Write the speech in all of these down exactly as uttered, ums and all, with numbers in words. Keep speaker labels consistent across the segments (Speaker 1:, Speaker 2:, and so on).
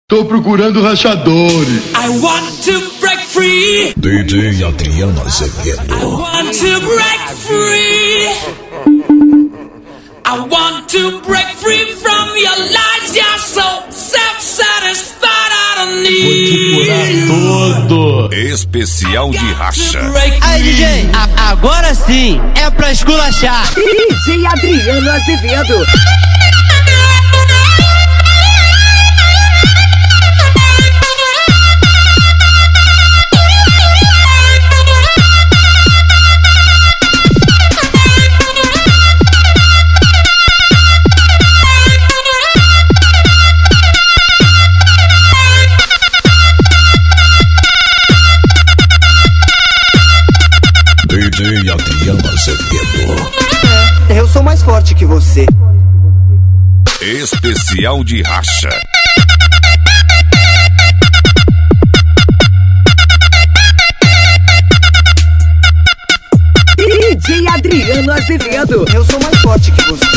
Speaker 1: Tô procurando rachadores.
Speaker 2: I want to break free.
Speaker 3: D J Adriano Azevedo.
Speaker 2: I want to break free. I want to break free from your lies. You're so self-satisfied. I don't need
Speaker 4: Todo especial de racha.
Speaker 5: Aí, D J, a agora sim é pra esculachar.
Speaker 6: D J Adriano Azevedo.
Speaker 3: D J Adriano Azevedo.
Speaker 6: É, eu sou mais forte que você.
Speaker 4: Especial de racha.
Speaker 6: D J Adriano Azevedo. Eu sou mais forte que você.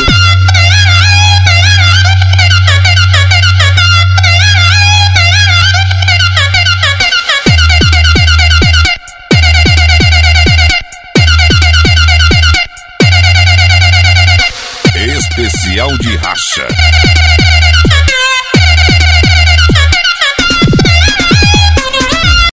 Speaker 4: Especial de racha.